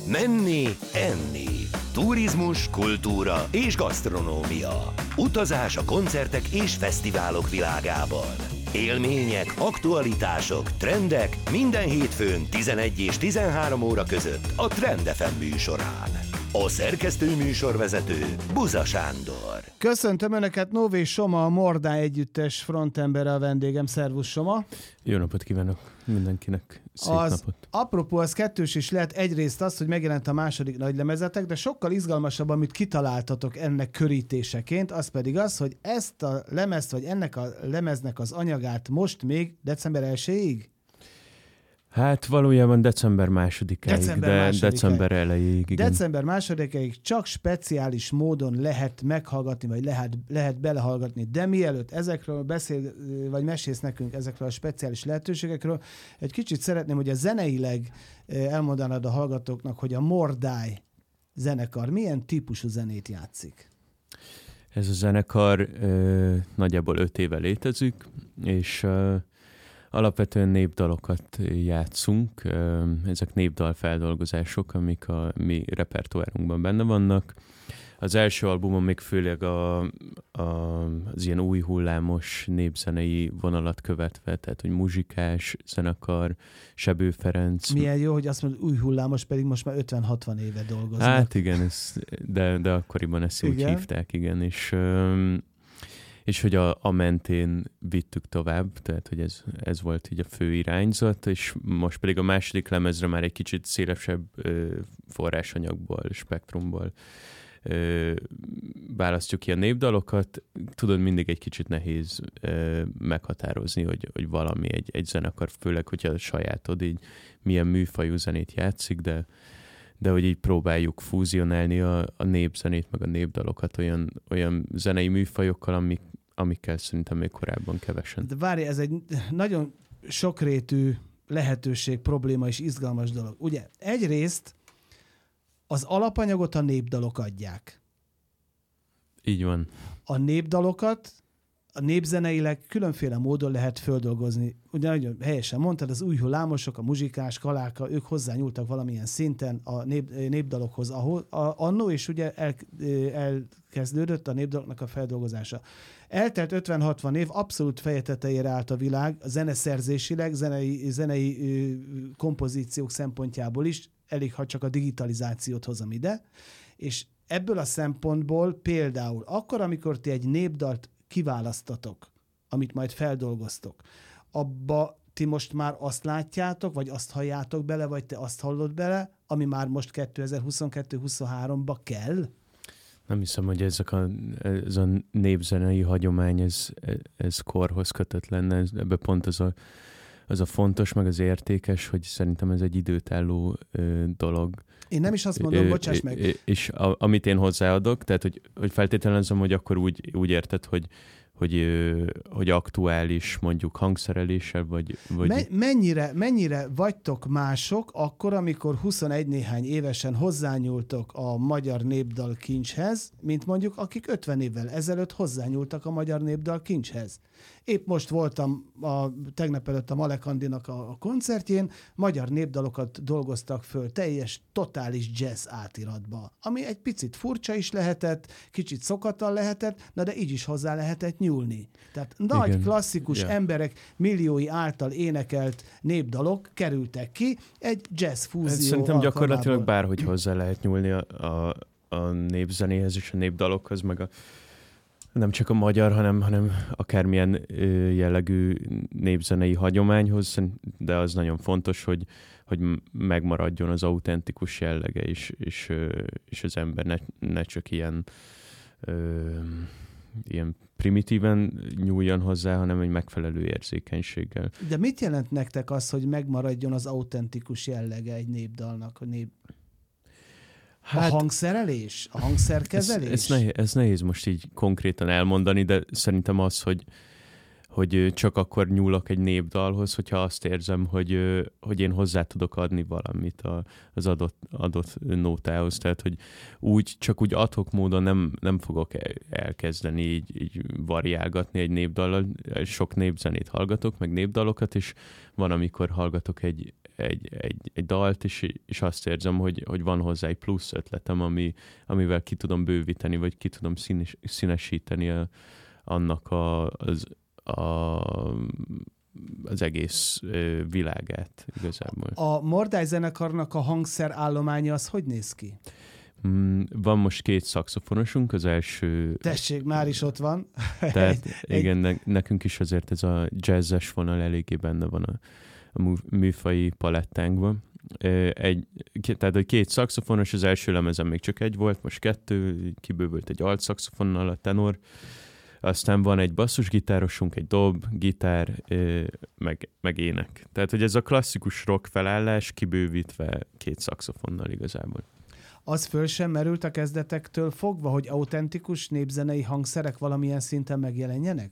Menni, enni. Turizmus, kultúra és gasztronómia. Utazás a koncertek és fesztiválok világában. Élmények, aktualitások, trendek minden hétfőn 11 és 13 óra között a Trend FM műsorán. A szerkesztő műsorvezető Buza Sándor. Köszöntöm Önöket, Nóvé Soma, a Mordály együttes frontembere a vendégem. Szervusz, Soma! Jó napot kívánok mindenkinek, szép napot! Apropó, az kettős is lehet. Egyrészt az, hogy megjelent a második nagylemezetek, de sokkal izgalmasabb, amit kitaláltatok ennek körítéseként, az pedig az, hogy ezt a lemezt, vagy ennek a lemeznek az anyagát most még december 1-ig? Hát valójában december 2-áig, de december elejéig. Igen. December 2-áig csak speciális módon lehet meghallgatni, vagy lehet belehallgatni. De mielőtt ezekről beszél, vagy mesélsz nekünk ezekről a speciális lehetőségekről, egy kicsit szeretném, hogy a zeneileg elmondanád a hallgatóknak, hogy a Mordály zenekar milyen típusú zenét játszik? Ez a zenekar nagyjából 5 éve létezik, és alapvetően népdalokat játszunk, ezek népdalfeldolgozások, amik a mi repertoárunkban benne vannak. Az első albumon még főleg az ilyen új hullámos népzenei vonalat követve, tehát hogy muzsikás zenekar, Sebő Ferenc. Milyen jó, hogy azt mondod, új hullámos, pedig most már 50-60 éve dolgoznak. Hát igen, de akkoriban ezt úgy hívták, igen, és hogy a mentén vittük tovább, tehát hogy ez volt így a fő irányzat, és most pedig a második lemezre már egy kicsit szélesebb forrásanyagból, spektrumból választjuk ki a népdalokat. Tudod, mindig egy kicsit nehéz meghatározni, hogy valami egy zenekar, főleg, hogyha a sajátod így milyen műfajú zenét játszik, de hogy így próbáljuk fúzionálni a népzenét, meg a népdalokat olyan zenei műfajokkal, amikkel szerintem még korábban kevesen. De várj, ez egy nagyon sokrétű lehetőség, probléma és izgalmas dolog. Ugye egyrészt az alapanyagot a népdalok adják. Így van. A népdalokat a népzeneileg különféle módon lehet földolgozni. Ugye nagyon helyesen mondtad, az új hullámosok, a muzsikás, kaláka, ők hozzányúltak valamilyen szinten a népdalokhoz annó, és ugye elkezdődött a népdaloknak a feldolgozása. Eltelt 50-60 év, abszolút feje tetejére állt a világ, a zeneszerzésileg, zenei kompozíciók szempontjából is, elég, ha csak a digitalizációt hozom ide, és ebből a szempontból például akkor, amikor ti egy népdalt kiválasztatok, amit majd feldolgoztok, abba ti most már azt látjátok, vagy azt halljátok bele, vagy te azt hallod bele, ami már most 2022-23-ba kell? Nem hiszem, hogy ez a népzenei hagyomány, ez korhoz kötött lenne. Ebben pont az a fontos, meg az értékes, hogy szerintem ez egy időtálló dolog. Én nem is azt mondom, bocsáss meg. És amit én hozzáadok, tehát hogy feltételezem, hogy akkor úgy érted, hogy aktuális mondjuk hangszereléssel, vagy... Mennyire vagytok mások akkor, amikor 21 néhány évesen hozzányúltok a magyar népdal kincshez, mint mondjuk akik 50 évvel ezelőtt hozzányúltak a magyar népdal kincshez. Épp most voltam tegnap előtt a Malek Andinak a koncertjén, magyar népdalokat dolgoztak föl teljes, totális jazz átiratba, ami egy picit furcsa is lehetett, kicsit szokatlan lehetett, de így is hozzá lehetett nyúlni. Tehát nagy, klasszikus emberek milliói által énekelt népdalok kerültek ki egy jazz fúzió szerintem alkalmából. gyakorlatilag bárhogy hozzá lehet nyúlni a népzenéhez és a népdalokhoz, meg nem csak a magyar, hanem akármilyen jellegű népzenei hagyományhoz, de az nagyon fontos, hogy megmaradjon az autentikus jellege, és az ember ne csak ilyen primitíven nyúljon hozzá, hanem egy megfelelő érzékenységgel. De mit jelent nektek az, hogy megmaradjon az autentikus jellege egy népdalnak? A hangszerelés? A hangszerkezelés? Ez nehéz most így konkrétan elmondani, de szerintem az, hogy csak akkor nyúlok egy népdalhoz, hogyha azt érzem, hogy én hozzá tudok adni valamit az adott nótához. Tehát, hogy csak úgy ad hoc módon nem fogok elkezdeni így variálgatni egy népdallal. Sok népzenét hallgatok, meg népdalokat, és van, amikor hallgatok egy dalt, és azt érzem, hogy van hozzá egy plusz ötletem, amivel ki tudom bővíteni, vagy ki tudom színesíteni annak az egész világát igazából. A Mordály zenekarnak a hangszerállománya az hogy néz ki? Van most 2 szaxofonosunk, az első... Tessék, már is ott van. Tehát igen, nekünk is azért ez a jazzes vonal eléggé benne van a műfai palettánkban. Tehát 2 szaxofonos, az első lemezen még csak 1 volt, most 2, kibővült egy alt szaxofonnal a tenor, aztán van egy basszusgitárosunk, egy dob, gitár, meg ének. Tehát, hogy ez a klasszikus rock felállás kibővítve 2 szaxofonnal igazából. Az föl sem merült a kezdetektől fogva, hogy autentikus népzenei hangszerek valamilyen szinten megjelenjenek?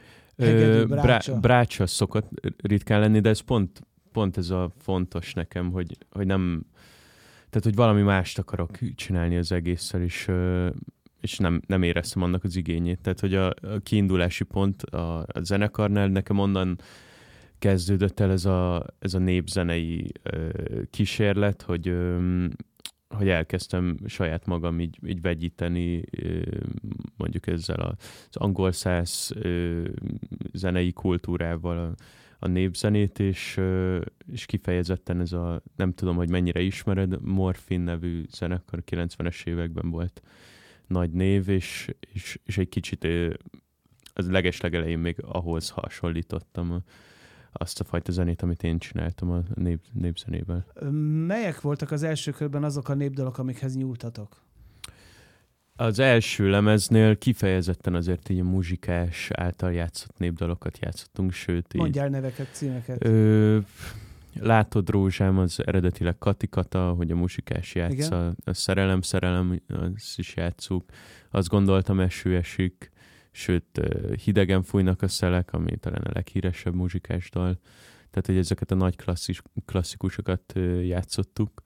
Brácsa szokott ritkán lenni, de ez pont ez a fontos nekem, hogy nem... Tehát, hogy valami mást akarok csinálni az egésszel, és nem éreztem annak az igényét. Tehát, hogy a kiindulási pont a zenekarnál nekem onnan kezdődött el ez a népzenei kísérlet, hogy elkezdtem saját magam így vegyíteni, mondjuk ezzel az angol száz zenei kultúrával a népzenét, és kifejezetten ez nem tudom, hogy mennyire ismered, Morphine nevű zenekar 90-es években volt nagy név, és egy kicsit az legeslegelején még ahhoz hasonlítottam azt a fajta zenét, amit én csináltam a népzenével. Melyek voltak az első körben azok a népdalok, amikhez nyúltatok? Az első lemeznél kifejezetten azért így a muzsikás által játszott népdalokat játszottunk, sőt... Mondjál neveket, címeket. Látod rózsám, az eredetileg Katikata, hogy a muzsikás játsza, a szerelem, azt is játsszuk. Azt gondoltam, eső esik, sőt, hidegen fújnak a szelek, ami talán a leghíresebb muzsikás dal. Tehát, hogy ezeket a nagy klasszikusokat játszottuk.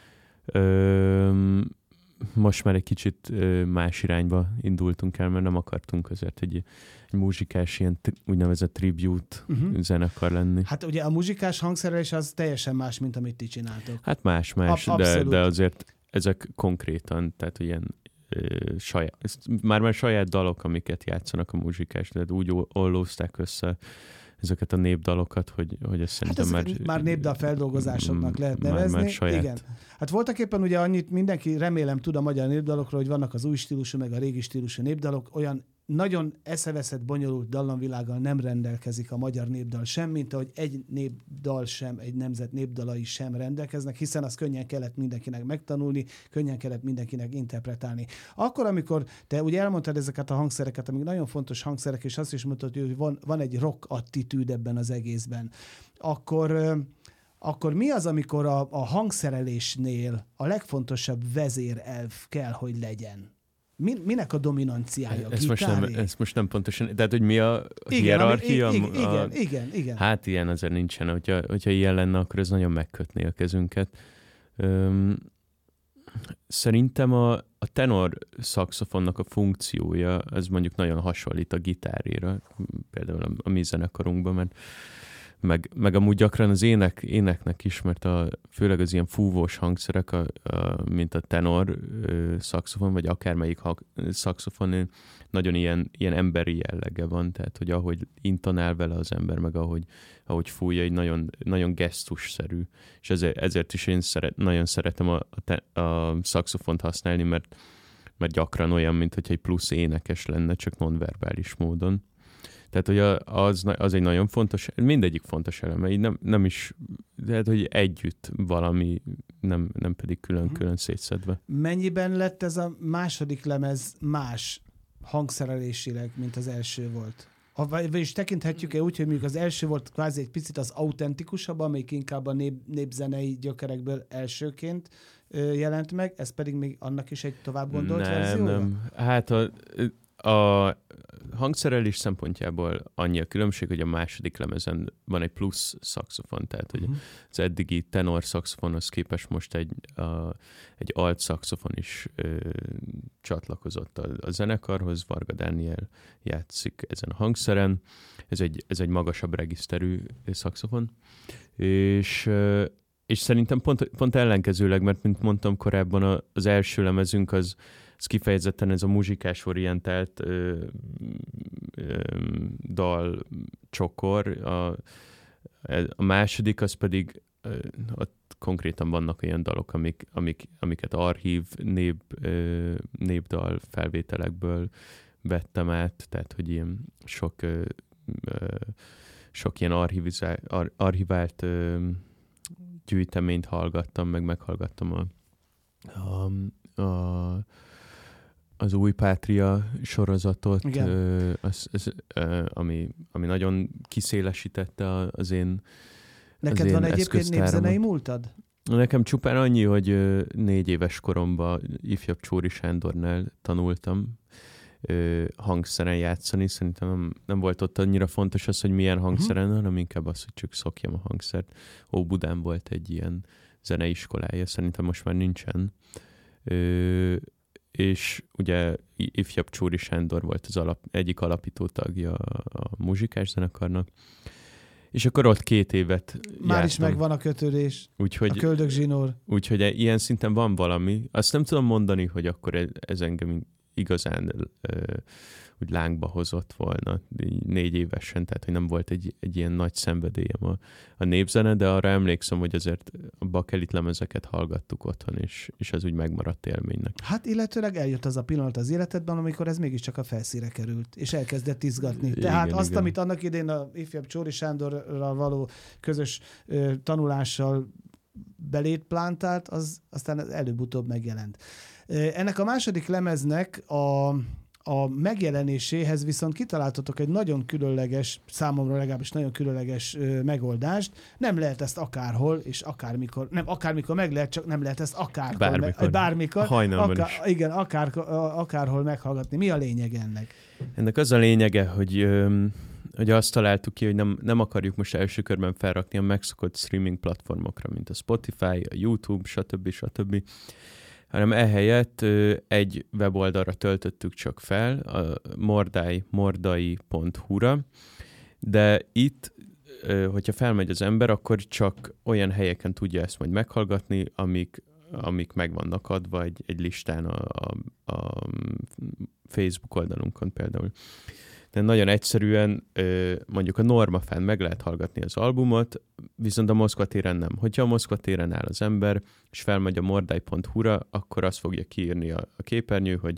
Most már egy kicsit más irányba indultunk el, mert nem akartunk azért egy muzsikás ilyen úgynevezett tribute zenekar lenni. Hát ugye a muzsikás hangszerelés az teljesen más, mint amit ti csináltok. Hát más, de azért ezek konkrétan, tehát ilyen már saját dalok, amiket játszanak a muzsikás, tehát úgy ollózták össze ezeket a népdalokat, hogy ezt szerintem már népdalfeldolgozásoknak lehet nevezni. Már saját. Igen. Hát voltak éppen ugye annyit mindenki remélem tud a magyar népdalokról, hogy vannak az új stílusú, meg a régi stílusú népdalok, olyan nagyon eszeveszett, bonyolult dallamvilággal nem rendelkezik a magyar népdal sem, mint ahogy egy népdal sem, egy nemzet népdalai sem rendelkeznek, hiszen az könnyen kellett mindenkinek megtanulni, könnyen kellett mindenkinek interpretálni. Akkor, amikor te ugye elmondtad ezeket a hangszereket, amik nagyon fontos hangszerek, és azt is mondtad, hogy van egy rock attitűd ebben az egészben, akkor mi az, amikor a hangszerelésnél a legfontosabb vezérelv kell, hogy legyen? Minek a dominanciája? Ezt most nem pontosan, tehát hogy mi a hierarchia? Igen. Hát ilyen azért nincsen, hogyha ilyen lenne, akkor ez nagyon megkötné a kezünket. Szerintem a tenor szaxofonnak a funkciója, az mondjuk nagyon hasonlít a gitárira, például a mi zenekarunkban, mert meg amúgy gyakran az éneknek is, mert főleg az ilyen fúvós hangszerek, mint a tenor szaxofon, vagy akármelyik szaxofon, nagyon ilyen emberi jellege van, tehát hogy ahogy intonál vele az ember, meg ahogy fújja, egy nagyon, nagyon gesztusszerű. És ezért is én nagyon szeretem a szaxofont használni, mert gyakran olyan, mint hogyha egy plusz énekes lenne, csak nonverbális módon. Tehát, hogy az egy nagyon fontos, mindegyik fontos eleme, így nem is, tehát, hogy együtt valami, nem pedig külön-külön szétszedve. Mennyiben lett ez a második lemez más hangszerelésileg, mint az első volt? Vagyis tekinthetjük-e úgy, hogy mondjuk az első volt kvázi egy picit az autentikusabb, amelyik inkább a népzenei gyökerekből elsőként jelent meg, ez pedig még annak is egy tovább gondolt verziója? Nem. Hát a hangszerelés szempontjából annyi a különbség, hogy a második lemezen van egy plusz szaxofon, tehát hogy az eddigi tenor szaxofonhoz képest most egy alt szaxofon is csatlakozott a zenekarhoz, Varga Dániel játszik ezen a hangszeren, ez egy magasabb regiszterű szaxofon, és és szerintem pont ellenkezőleg, mert mint mondtam korábban, az első lemezünk az kifejezetten ez a muzsikás orientált dal csokor, a második az pedig ott konkrétan vannak olyan dalok, amiket archív népdal felvételekből vettem át, tehát hogy ilyen sok ilyen archivált gyűjteményt hallgattam, meghallgattam az Új Pátria sorozatot, ami nagyon kiszélesítette az én Neked van egyébként népzenei múltad? Nekem csupán annyi, hogy 4 éves koromban ifjabb Csóri Sándornál tanultam hangszeren játszani. Szerintem nem volt ott annyira fontos az, hogy milyen hangszeren, hanem inkább az, hogy csak szokjam a hangszert. Óbudán volt egy ilyen zeneiskolája, szerintem most már nincsen. És ugye ifjabb Csóri Sándor volt az egyik alapító tagja a muzsikás zenekarnak. És akkor ott 2 évet Már jártam. is megvan a kötődés, a köldögzsinór. Úgyhogy ilyen szinten van valami. Azt nem tudom mondani, hogy akkor ez engem igazán úgy lángba hozott volna 4 évesen, tehát hogy nem volt egy ilyen nagy szenvedélyem a népzene, de arra emlékszem, hogy azért a bakelit lemezeket hallgattuk otthon, és ez úgy megmaradt élménynek. Hát illetőleg eljött az a pillanat az életedben, amikor ez mégiscsak a felszínre került, és elkezdett izgatni. Tehát igen, azt, igen. amit annak idén a ifjabb Csóri Sándorral való közös tanulással belét plántált, az aztán előbb-utóbb megjelent. Ennek a második lemeznek a megjelenéséhez viszont kitaláltatok egy nagyon különleges, számomra legalábbis nagyon különleges megoldást. Nem lehet ezt akárhol, és akármikor, nem akármikor meg lehet, csak nem lehet ezt akárhol. Bármikor. Hajnalban is. Igen, akárhol meghallgatni. Mi a lényeg ennek? Ennek az a lényege, hogy azt találtuk ki, hogy nem akarjuk most első körben felrakni a megszokott streaming platformokra, mint a Spotify, a YouTube, stb. Hanem ehelyett egy weboldalra töltöttük csak fel, a mordai.hu-ra, de itt, hogyha felmegy az ember, akkor csak olyan helyeken tudja ezt majd meghallgatni, amik meg vannak adva egy listán a Facebook oldalunkon például. De nagyon egyszerűen mondjuk a Norma fenn meg lehet hallgatni az albumot, viszont a Moszkva téren nem. Hogyha a Moszkva téren áll az ember, és felmegy a mordai.hu-ra, akkor azt fogja kiírni a képernyő, hogy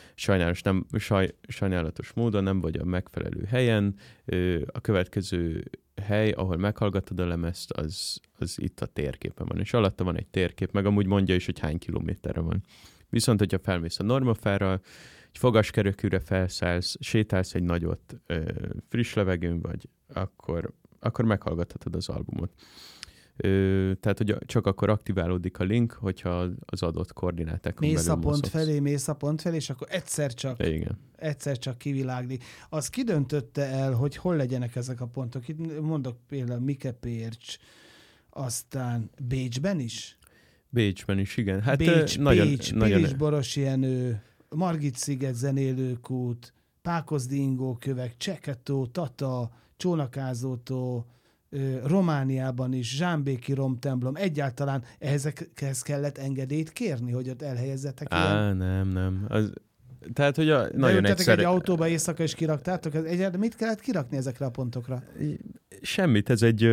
sajnálatos módon nem vagy a megfelelő helyen. A következő hely, ahol meghallgatod a lemezt, az itt a térképen van. És alatta van egy térkép, meg amúgy mondja is, hogy hány kilométerre van. Viszont, hogyha felmész a Normafára, egy fogaskerekűre felszállsz, sétálsz egy nagyot friss levegőn vagy, akkor meghallgathatod az albumot. Tehát, hogy csak akkor aktiválódik a link, hogyha az adott koordinátákon belül mozogsz. Mész a pont felé, és akkor egyszer csak kiviláglik. Az kidöntötte el, hogy hol legyenek ezek a pontok? Itt mondok például Mikepércs, aztán Bécsben is? Bécsben is, igen. Hát Bécs, nagyon Pilisboros Jenő, Margit-sziget zenélőkút, Pákozdi-ingókövek, Cseketó, Tata, Csónakázótó, Romániában is, Zsámbéki romtemplom, egyáltalán ehhez kellett engedélyt kérni, hogy ott elhelyezzetek ilyen? Nem. Tehát, hogy nagyon egyszerű. Egy autóba éjszaka és kiraktátok? Mit kellett kirakni ezekre a pontokra? Semmit, ez egy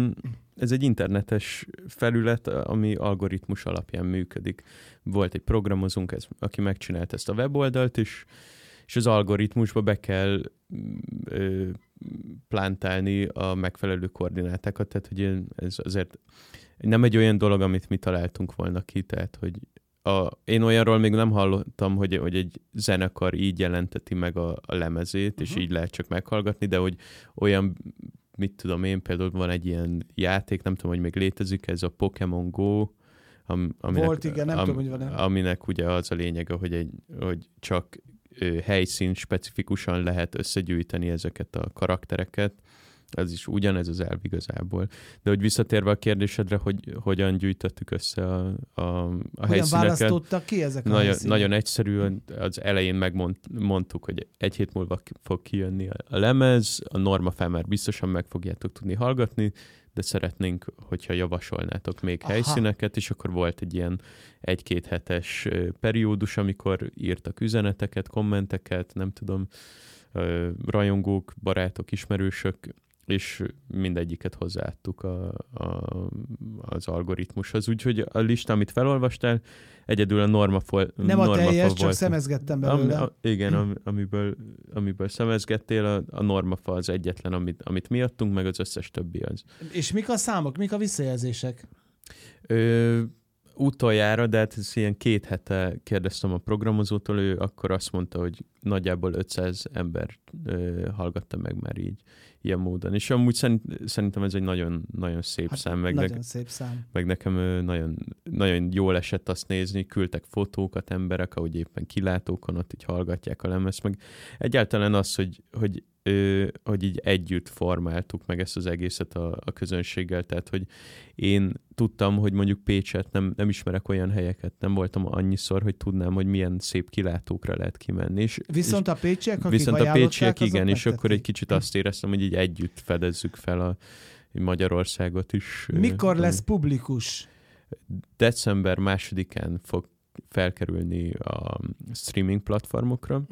internetes felület, ami algoritmus alapján működik. Volt egy programozónk, aki megcsinált ezt a weboldalt is, és az algoritmusba be kell plántálni a megfelelő koordinátákat, tehát hogy ez azért nem egy olyan dolog, amit mi találtunk volna ki, tehát hogy én olyanról még nem hallottam, hogy egy zenekar így jelenteti meg a lemezét, és így lehet csak meghallgatni, de hogy olyan, mit tudom én, például van egy ilyen játék, nem tudom, hogy még létezik, ez a Pokémon Go, volt, igen, nem tudom, hogy van-e. Aminek ugye az a lényege, hogy csak helyszín specifikusan lehet összegyűjteni ezeket a karaktereket. Ez is ugyanez az elv igazából. De hogy visszatérve a kérdésedre, hogy hogyan gyűjtöttük össze a helyszíneket. Hogyan választottak ki ezek a helyszínek? Nagyon egyszerűen az elején megmondtuk, hogy 1 hét múlva fog kijönni a lemez, a Normafán már biztosan meg fogjátok tudni hallgatni, de szeretnénk, hogyha javasolnátok még helyszíneket, és akkor volt egy ilyen 1-2 hetes periódus, amikor írtak üzeneteket, kommenteket, nem tudom, rajongók, barátok, ismerősök, és mindegyiket hozzáadtuk az algoritmushoz. Úgyhogy a lista, amit felolvastál, egyedül a Normafa nem a teljes, csak szemezgettem belőle. Igen, amiből szemezgettél, a Normafa az egyetlen, amit mi adtunk, meg az összes többi az. És mik a számok, mik a visszajelzések? Utoljára, de hát ez ilyen 2 hete kérdeztem a programozótól, ő akkor azt mondta, hogy nagyjából 500 ember hallgatta meg már így ilyen módon. És amúgy szerintem ez egy nagyon, nagyon szép szám. Szép szám. Meg nekem nagyon, nagyon jól esett azt nézni, küldtek fotókat emberek, ahogy éppen kilátókon ott így hallgatják a lemezt, meg egyáltalán az, hogy így együtt formáltuk meg ezt az egészet a közönséggel, tehát hogy én tudtam, hogy mondjuk Pécset nem ismerek olyan helyeket, nem voltam annyiszor, hogy tudnám, hogy milyen szép kilátókra lehet kimenni. Viszont a pécsiek, akik viszont a pécsiek, igen, és megtették. akkor egy kicsit azt éreztem, hogy így együtt fedezzük fel a Magyarországot is. Mikor lesz publikus? December 2-án fog felkerülni a streaming platformokra,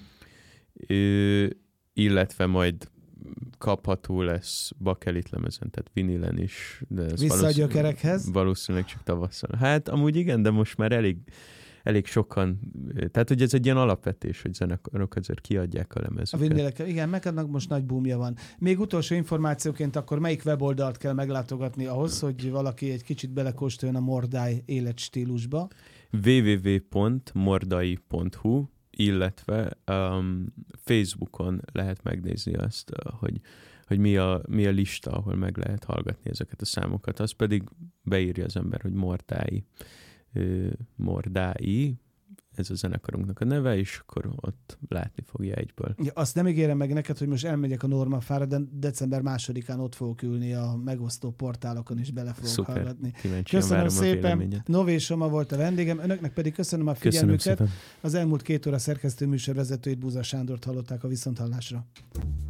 illetve majd kapható lesz bakelit lemezen, tehát vinilen is. Vissza a gyökerekhez? Valószínűleg csak tavasszal. Hát amúgy igen, de most már elég sokan, tehát hogy ez egy ilyen alapvetés, hogy zenekarok azért kiadják a lemezüket. A vinilek, igen, meg annak most nagy boomja van. Még utolsó információként akkor melyik weboldalt kell meglátogatni ahhoz, hogy valaki egy kicsit belekóstoljon a Mordály életstílusba? www.mordai.hu, illetve Facebookon lehet megnézni azt, hogy mi a lista, ahol meg lehet hallgatni ezeket a számokat. Az pedig beírja az ember, hogy Mordái, ez a zenekarunknak a neve, és akkor ott látni fogja egyből. Ja, azt nem ígérem meg neked, hogy most elmegyek a Normafára, de december 2-án ott fogok ülni a megosztó portálokon, és bele fogok hallgatni. Köszönöm szépen. Nové Soma volt a vendégem, önöknek pedig köszönöm a figyelmüket. Az elmúlt 2 óra szerkesztő műsorvezetőjét, Búza Sándort hallották, a viszonthallásra.